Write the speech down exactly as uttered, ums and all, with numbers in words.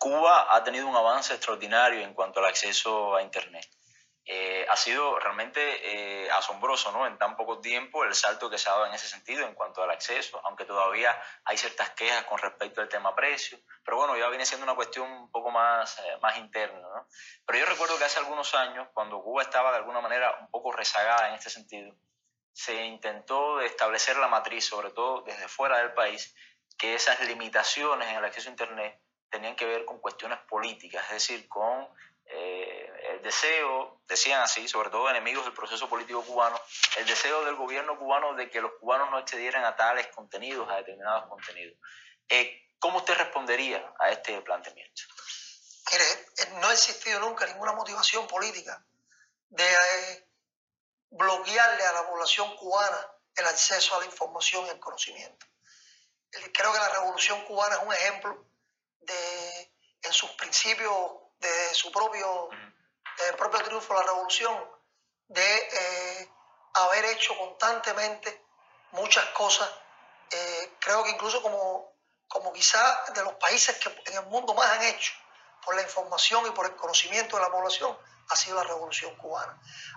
Cuba ha tenido un avance extraordinario en cuanto al acceso a Internet. Eh, ha sido realmente eh, asombroso, ¿no? En tan poco tiempo el salto que se ha dado en ese sentido en cuanto al acceso, aunque todavía hay ciertas quejas con respecto al tema precio, pero bueno, ya viene siendo una cuestión un poco más, eh, más interna, ¿no? Pero yo recuerdo que hace algunos años, cuando Cuba estaba de alguna manera un poco rezagada en este sentido, se intentó establecer la matriz, sobre todo desde fuera del país, que esas limitaciones en el acceso a Internet tenían que ver con cuestiones políticas, es decir, con eh, el deseo, decían así, sobre todo enemigos del proceso político cubano, el deseo del gobierno cubano de que los cubanos no accedieran a tales contenidos, a determinados contenidos. Eh, ¿Cómo usted respondería a este planteamiento? Mire, no ha existido nunca ninguna motivación política de eh, bloquearle a la población cubana el acceso a la información y el conocimiento. Creo que la Revolución Cubana es un ejemplo de, en sus principios, de su propio, de propio triunfo de la revolución, de eh, haber hecho constantemente muchas cosas, eh, creo que incluso como, como quizá de los países que en el mundo más han hecho por la información y por el conocimiento de la población, ha sido la Revolución Cubana.